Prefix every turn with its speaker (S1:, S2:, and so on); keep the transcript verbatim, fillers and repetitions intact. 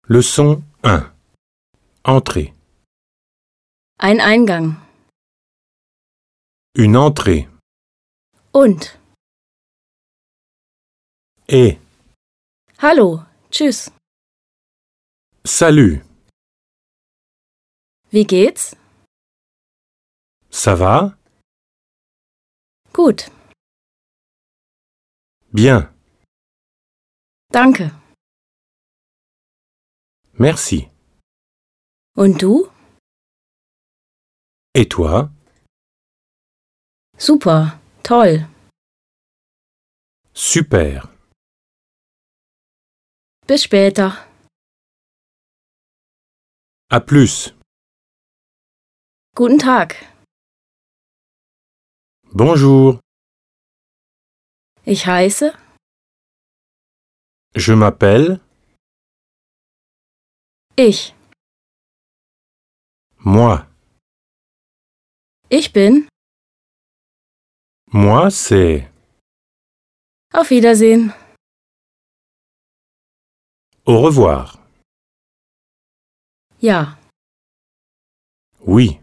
S1: Leçon un. Entrée.
S2: Ein Eingang.
S1: Une entrée.
S2: Und.
S1: Et.
S2: Hallo. Tschüss.
S1: Salut.
S2: Wie geht's?
S1: Ça va?
S2: Gut.
S1: Bien.
S2: Danke.
S1: Merci.
S2: Und du?
S1: Et toi?
S2: Super. Toll.
S1: Super.
S2: Bis später.
S1: À plus.
S2: Guten Tag.
S1: Bonjour.
S2: Ich heiße.
S1: Je m'appelle.
S2: Ich.
S1: Moi.
S2: Ich bin.
S1: Moi, c'est.
S2: Auf Wiedersehen.
S1: Au revoir.
S2: Ja.
S1: Oui.